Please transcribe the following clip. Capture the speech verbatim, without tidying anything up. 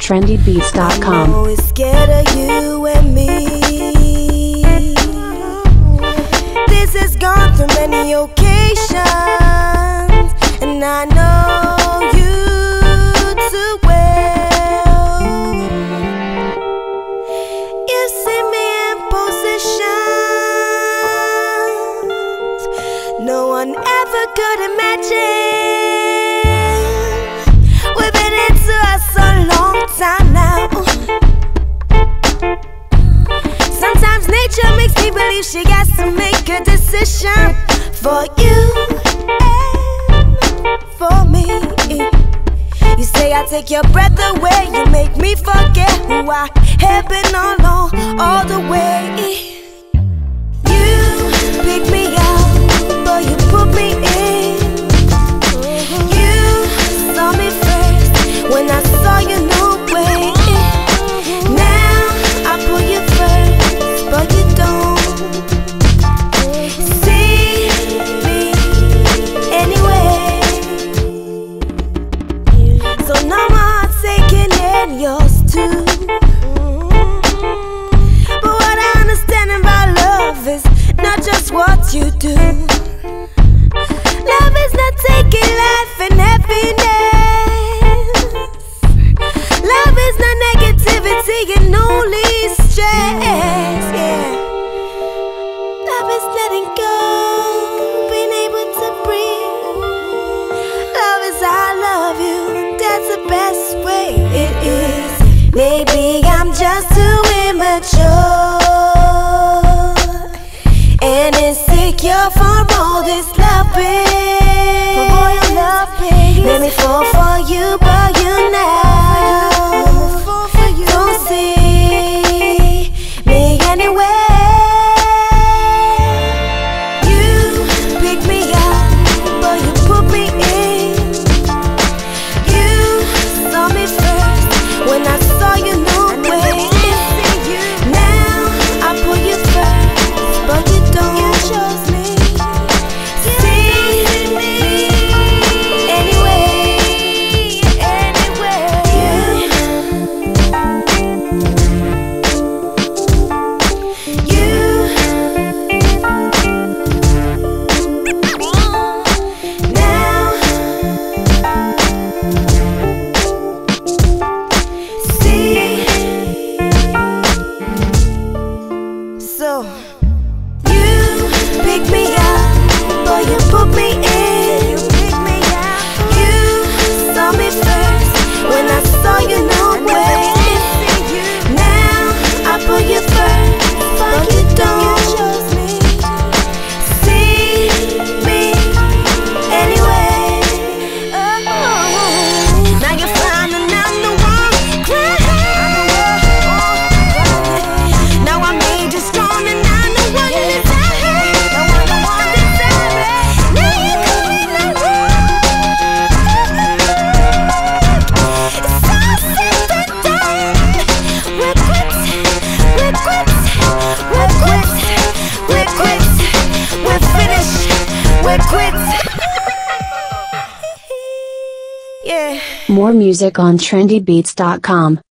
trendy beats dot com. I'm always scared of you and me. This has gone through many occasions, and I know you too well. You see me in positions no one ever could imagine. We've been into us a long time now. Sometimes nature makes me believe she has to make a decision for you and for me. You say I take your breath away, you make me forget who I have been all along, all the way. You pick me up, but you put me in. You saw me first when I saw you no way. Now I put you first, but you don't see me anyway. So now my heart's aching and yours too. But what I understand about love is not just what you do. Love is not taking life in happiness. Love is not negativity and only stress. Yeah. Love is letting go, being able to breathe. Love is I love you, and that's the best way it is. Maybe I'm just too immature and insecure for all this loving. Let me fall for you, but you now don't see me anyway. You pick me up, but you put me in. You saw me first when I saw you no way. Now I put you first, but you don't. You chose me. See me anyway, anyway. You, you. Now, see. So. You pick me up, but you put me in. You saw me first when I saw you no way. Now I put you first, but you don't see me anyway. Oh. Now you're finding I'm the one crying. Now I made you strong and I'm the one that's yeah. More music on trendy beats dot com.